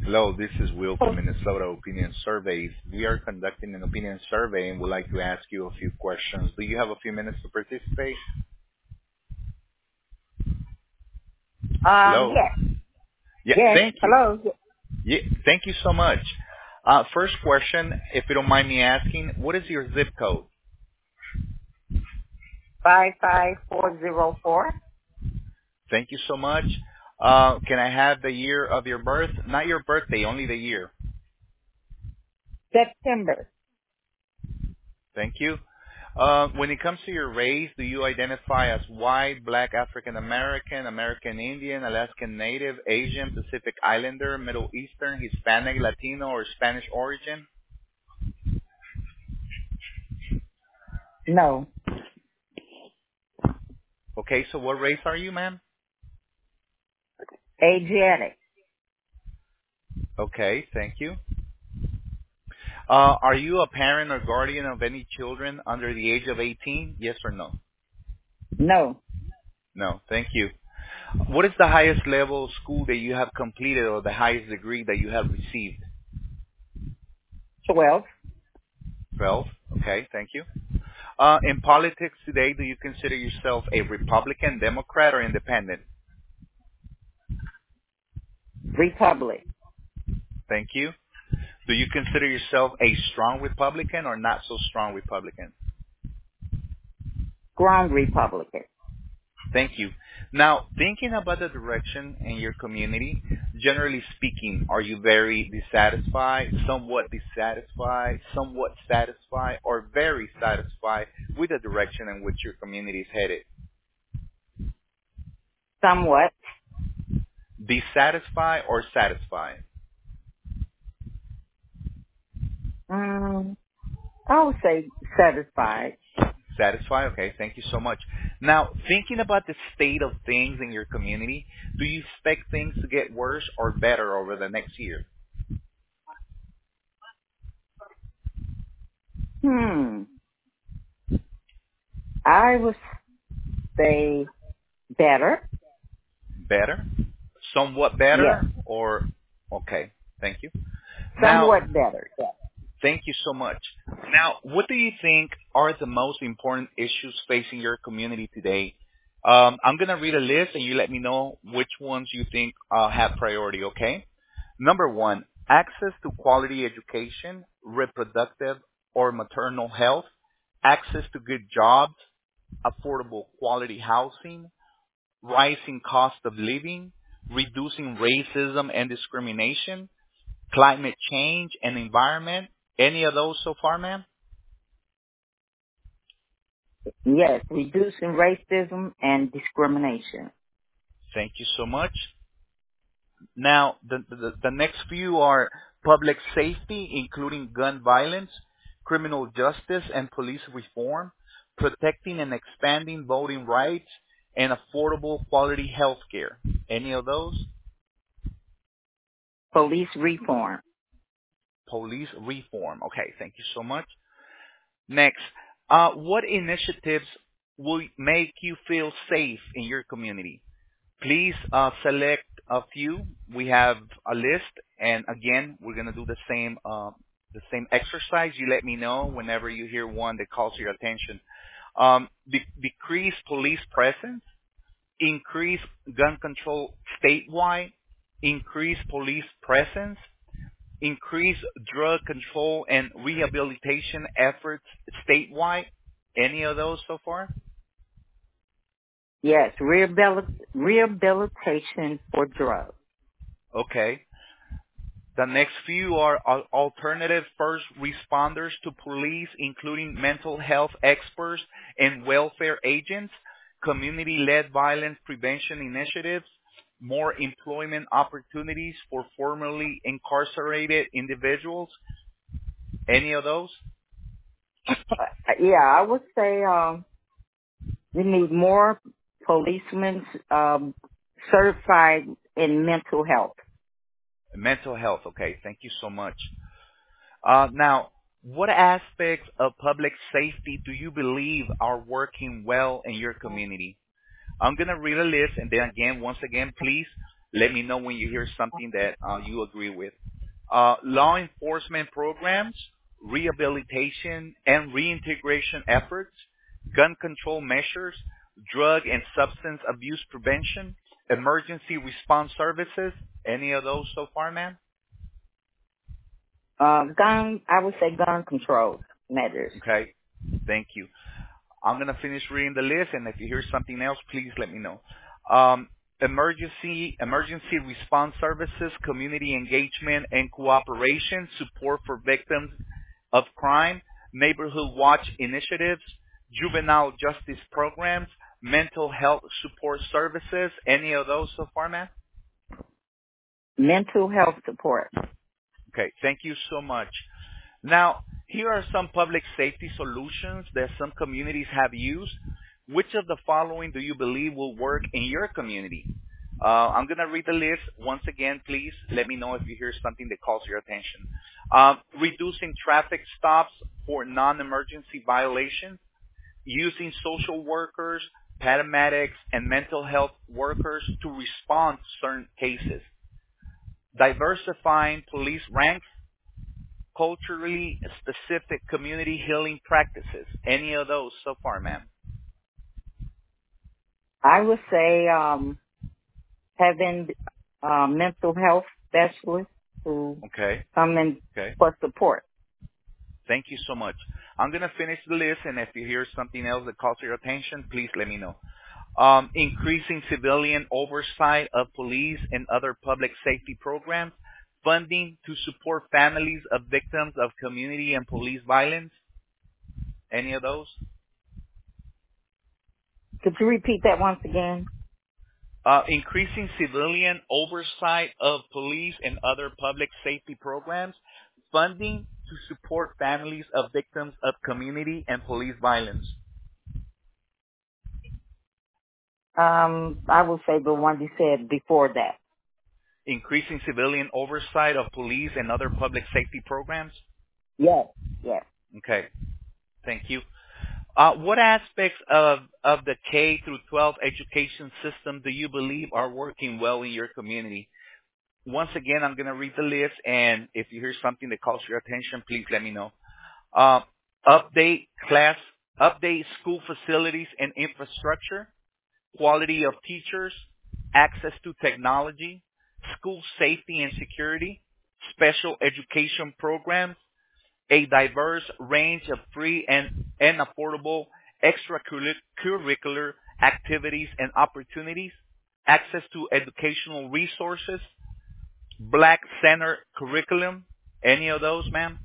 Hello, this is Will from Minnesota Opinion Surveys. We are conducting an opinion survey and would like to ask you a few questions. Do you have a few minutes to participate? Hello? Yes, Yeah, yes. thank you. Hello. Yeah, thank you so much. First question, if you don't mind me asking, what is your zip code? 55404 Thank you so much. Can I have the year of your birth? Not your birthday, only the year. September. Thank you. When it comes to your race, do you identify as white, black, African American, American Indian, Alaskan Native, Asian, Pacific Islander, Middle Eastern, Hispanic, Latino, or Spanish origin? No. Okay, so what race are you, ma'am? Asiatic. Okay, thank you. Are you a parent or guardian of any children under the age of 18? Yes or no? No. No, thank you. What is the highest level of school that you have completed or the highest degree that you have received? 12. 12. Okay, thank you. In politics today, do you consider yourself a Republican, Democrat, or independent? Republic. Thank you. Do you consider yourself a strong Republican or not so strong Republican? Strong Republican. Thank you. Now, thinking about the direction in your community, generally speaking, are you very dissatisfied, somewhat satisfied, or very satisfied with the direction in which your community is headed? Somewhat. Dissatisfied or satisfied? Mm, I would say satisfied. Satisfied? Okay, thank you so much. Now, thinking about the state of things in your community, do you expect things to get worse or better over the next year? Hmm. I would say better. Better? Somewhat Yes. better? Or, okay, thank you. Now, Somewhat better. Yes. thank you so much. Now, what do you think are the most important issues facing your community today? I'm going to read a list and you let me know which ones you think have priority, okay? Number one, access to quality education, reproductive or maternal health, access to good jobs, affordable quality housing, rising cost of living, reducing racism and discrimination, climate change and environment. Any of those so far, ma'am? Yes. Reducing racism and discrimination. Thank you so much. Now, the next few are public safety, including gun violence, criminal justice and police reform, protecting and expanding voting rights, and affordable quality health care. Any of those? Police reform. Police reform. Okay, thank you so much. Next, what initiatives will make you feel safe in your community? Please select a few. We have a list, and again, we're gonna do the same exercise. You let me know whenever you hear one that calls your attention. Decrease police presence, increase gun control statewide, increase police presence, increase drug control and rehabilitation efforts statewide. Any of those so far? Yes. Rehabilitation for drugs. Okay. The next few are alternative first responders to police, including mental health experts and welfare agents, community-led violence prevention initiatives, more employment opportunities for formerly incarcerated individuals. Any of those? Yeah, I would say we need more policemen certified in mental health. Mental health. Okay. Thank you so much. Now, what aspects of public safety do you believe are working well in your community? I'm going to read a list, and then again, once again, please Let me know when you hear something that you agree with. Law enforcement programs, rehabilitation and reintegration efforts, gun control measures, drug and substance abuse prevention, emergency response services. Any of those so far, ma'am? I would say gun control measures. Okay. Thank you. I'm going to finish reading the list, and if you hear something else, please let me know. Emergency response services, community engagement and cooperation, support for victims of crime, neighborhood watch initiatives, juvenile justice programs, mental health support services. Any of those so far, ma'am? Mental health support. Okay, thank you so much. Now, here are some public safety solutions that some communities have used. Which of the following do you believe will work in your community? I'm going to read the list once again. Please let me know if you hear something that calls your attention. Reducing traffic stops for non-emergency violations, using social workers, paramedics, and mental health workers to respond to certain cases, diversifying police ranks, culturally specific community healing practices. Any of those so far, ma'am? I would say having mental health specialists who Okay. come in Okay. for support. Thank you so much. I'm going to finish the list, and if you hear something else that calls your attention, please let me know. Increasing civilian oversight of police and other public safety programs, funding to support families of victims of community and police violence. Any of those? Could you repeat that once again? Increasing civilian oversight of police and other public safety programs, funding to support families of victims of community and police violence. I would say the one you said before that. Increasing civilian oversight of police and other public safety programs. Yes, yes. Okay, thank you. What aspects of the K through 12 education system do you believe are working well in your community? Once again, I'm going to read the list, and if you hear something that calls your attention, please let me know. Uh, update school facilities and infrastructure, quality of teachers, access to technology, school safety and security, special education programs, a diverse range of free and affordable extracurricular activities and opportunities, access to educational resources, Black Center curriculum. Any of those, ma'am?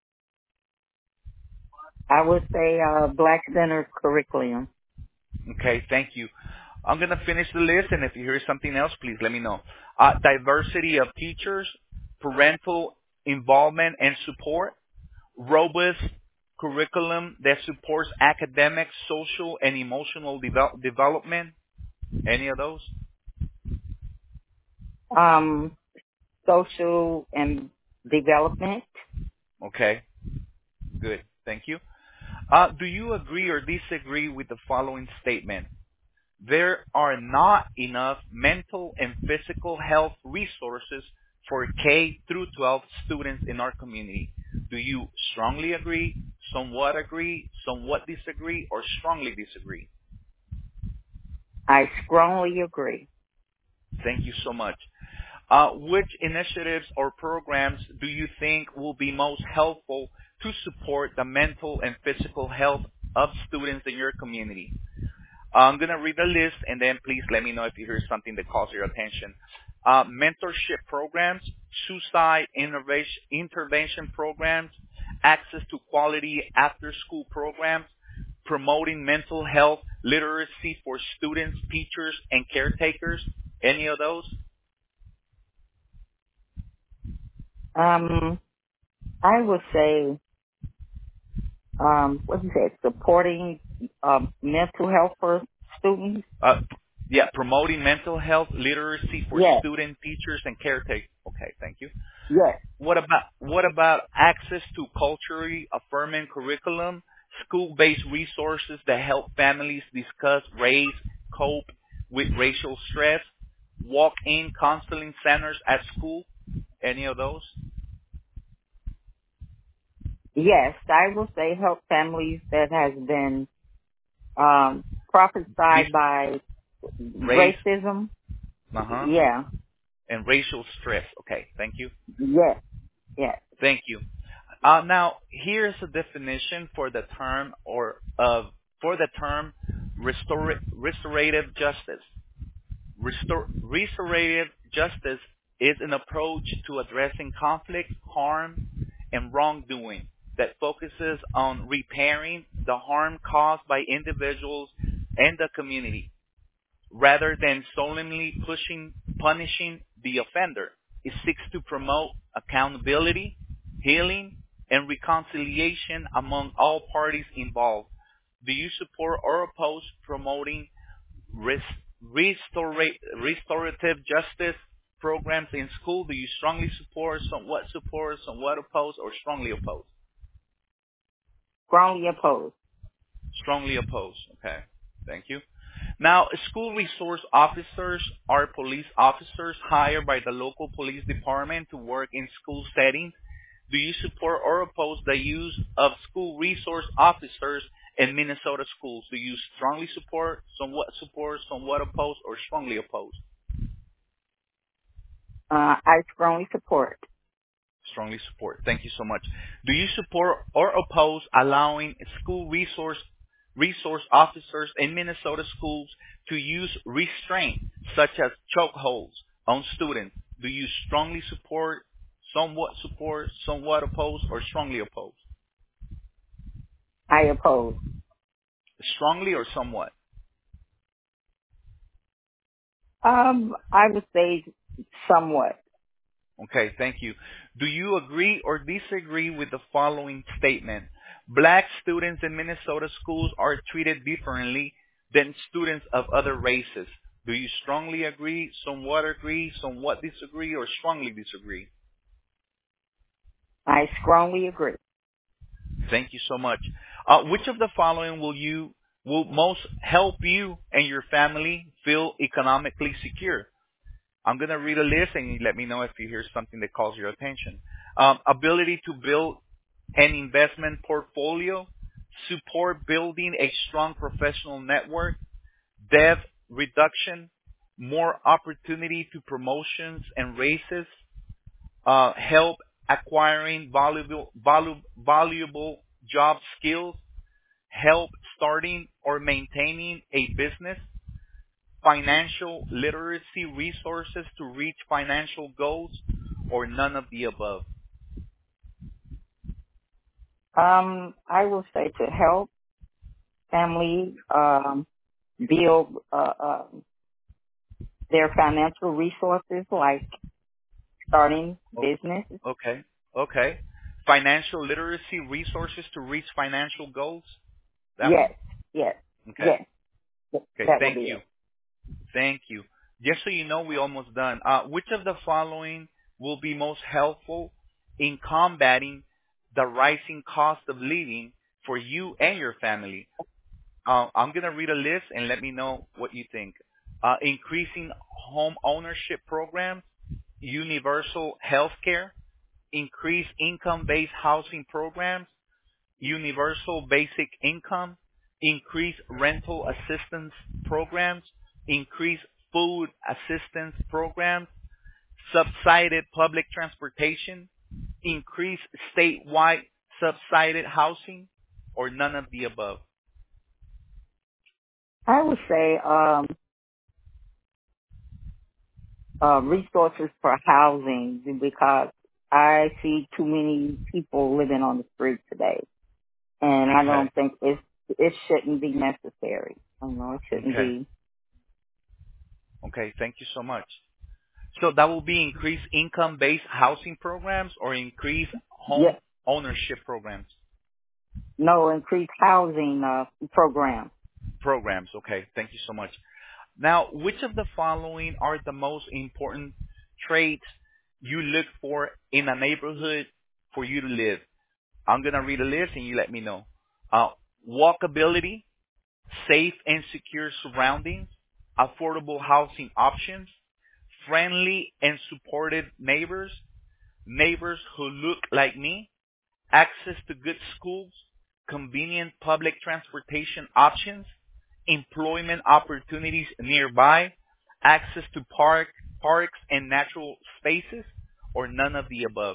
I would say Black Center curriculum. Okay, thank you. I'm going to finish the list, and if you hear something else, please let me know. Diversity of teachers, parental involvement and support, robust curriculum that supports academic, social, and emotional development. Any of those? Social and development. Okay, good. Thank you. Do you agree or disagree with the following statement? There are not enough mental and physical health resources for K through 12 students in our community. Do you strongly agree, somewhat disagree, or strongly disagree? I strongly agree. Thank you so much. Which initiatives or programs do you think will be most helpful to support the mental and physical health of students in your community? I'm going to read the list, and then please let me know if you hear something that calls your attention. Mentorship programs, suicide intervention programs, access to quality after-school programs, promoting mental health literacy for students, teachers, and caretakers. Any of those? I would say, what you said, supporting mental health for students. Yeah, promoting mental health literacy for Yes. student, teachers, and caretakers. Okay, thank you. Yes. What about access to culturally affirming curriculum, school-based resources that help families discuss race, cope with racial stress, walk-in counseling centers at school? Any of those? Yes, I will say help families that has been Dis- prophesied by race, racism. uh-huh, Yeah, and racial stress. Okay, thank you. yes, yes. Thank you. Now, here's a definition for the term restorative justice. Restorative justice is an approach to addressing conflict, harm, and wrongdoing that focuses on repairing the harm caused by individuals and the community, rather than solemnly punishing the offender. It seeks to promote accountability, healing, and reconciliation among all parties involved. Do you support or oppose promoting res- restorative justice programs in school? Do you strongly support, somewhat oppose, or strongly oppose? Strongly opposed. Strongly oppose. Okay. Thank you. Now, school resource officers are police officers hired by the local police department to work in school settings. Do you support or oppose the use of school resource officers in Minnesota schools? Do you strongly support, somewhat oppose, or strongly oppose? I strongly support. Strongly support. Thank you so much. Do you support or oppose allowing school resource officers in Minnesota schools to use restraint such as chokeholds on students? Do you strongly support, somewhat oppose, or strongly oppose? I oppose. Strongly or somewhat? I would say somewhat. Okay, thank you. Do you agree or disagree with the following statement? Black students in Minnesota schools are treated differently than students of other races. Do you strongly agree, somewhat disagree, or strongly disagree? I strongly agree. Thank you so much. Which of the following will most help you and your family feel economically secure? I'm going to read a list and you let me know if you hear something that calls your attention. Ability to build an investment portfolio, support building a strong professional network, debt reduction, more opportunity to promotions and raises, help acquiring valuable job skills, help starting or maintaining a business, financial literacy resources to reach financial goals, or none of the above? I will say to help family build their financial resources, like starting O- businesses. Okay. Okay. Financial literacy resources to reach financial goals. That Yes, one? yes, Okay. yes. Okay. That will Thank be you. it. Thank you. Just so you know, we almost done. Which of the following will be most helpful in combating the rising cost of living for you and your family? I'm going to read a list and let me know what you think. Increasing home ownership programs, universal health care, increased income-based housing programs, universal basic income, increased rental assistance programs, increased food assistance programs, subsidized public transportation, increased statewide subsidized housing, or none of the above? I would say resources for housing, because I see too many people living on the street today, and I Okay. don't think it shouldn't be necessary. I know it shouldn't Okay. be. Okay. Thank you so much. So that will be increased income-based housing programs or increased home Yeah, ownership programs? no, increased housing program. Programs. Okay. Thank you so much. Now, which of the following are the most important traits you look for in a neighborhood for you to live? I'm going to read a list and you let me know. Uh, Walkability, safe and secure surroundings, affordable housing options, friendly and supportive neighbors, neighbors who look like me, access to good schools, convenient public transportation options, employment opportunities nearby, access to parks and natural spaces, or none of the above?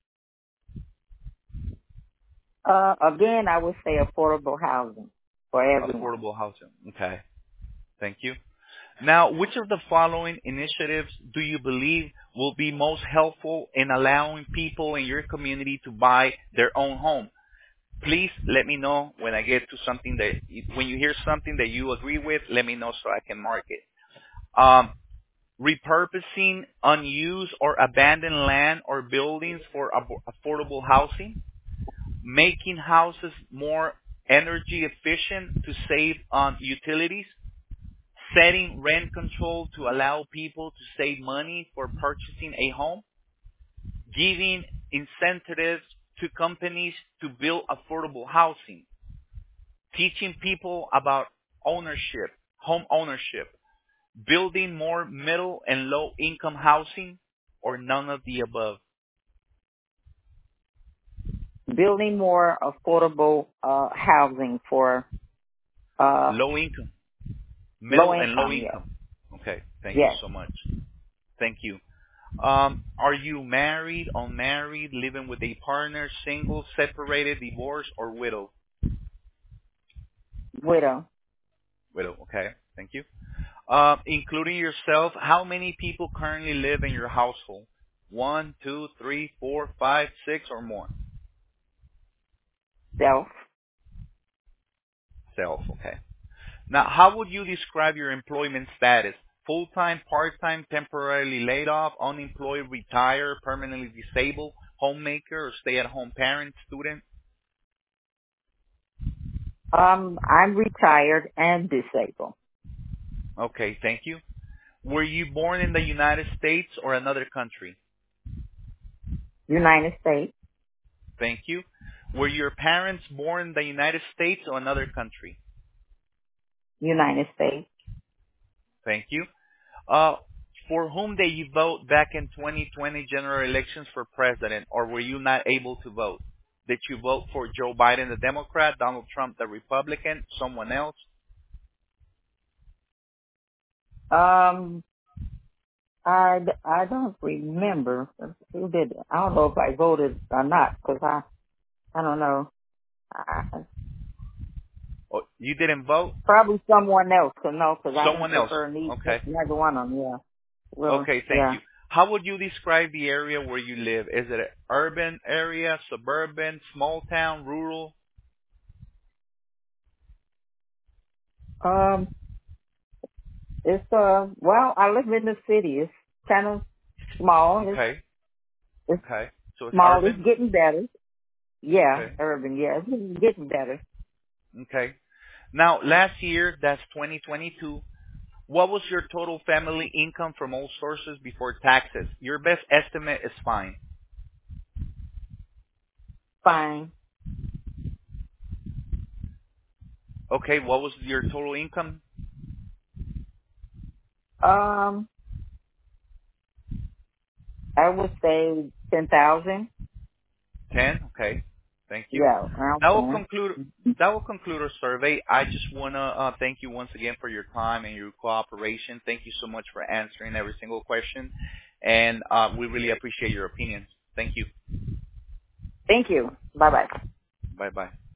Again, I would say affordable housing for everyone. Affordable housing. Okay. Thank you. Now, which of the following initiatives do you believe will be most helpful in allowing people in your community to buy their own home? Please let me know when I get to something that, when you hear something that you agree with, let me know so I can mark it. Um, Repurposing unused or abandoned land or buildings for affordable housing, making houses more energy efficient to save on utilities, setting rent control to allow people to save money for purchasing a home, giving incentives to companies to build affordable housing, teaching people about ownership, home ownership, building more middle and low income housing, or none of the above? Building more affordable housing for uh, Low income, low middle and low income. Yes, income. Okay, thank you yes, so much. Thank you. Are you married, unmarried, living with a partner, single, separated, divorced, or widow? widow. Widow, okay. Thank you. Including yourself, how many people currently live in your household? One, two, three, four, five, six, or more? Self. Self, okay. Now, how would you describe your employment status? Full-time, part-time, temporarily laid off, unemployed, retired, permanently disabled, homemaker, or stay-at-home parent, student? I'm retired and disabled. Okay, thank you. Were you born in the United States or another country? United States. Thank you. Were your parents born in the United States or another country? United States. Thank you. Uh, for whom did you vote back in 2020 general elections for president, or were you not able to vote? Did you vote for Joe Biden, the Democrat, Donald Trump, the Republican, someone else? Um, I don't remember who did. I don't know if I voted or not because I don't know. Oh, you didn't vote? Probably someone else could know because I didn't Someone else. prefer Okay. neither one of them. Yeah. Well, Okay, thank yeah. you. How would you describe the area where you live? Is it an urban area, suburban, small town, rural? Um, it's well, I live in the city. It's kind of small. Okay. It's Okay. So it's small. It's urban? getting better. Yeah, Okay. urban. Yeah, it's getting better. Okay. Now, last year, that's 2022, what was your total family income from all sources before taxes? Your best estimate is fine. Fine. Okay, what was your total income? Um, I would say 10,000. 10. Okay. Thank you. Yeah, around That will 10. conclude that will conclude our survey. I just want to thank you once again for your time and your cooperation. Thank you so much for answering every single question, and we really appreciate your opinions. Thank you. Thank you. Bye bye. Bye bye.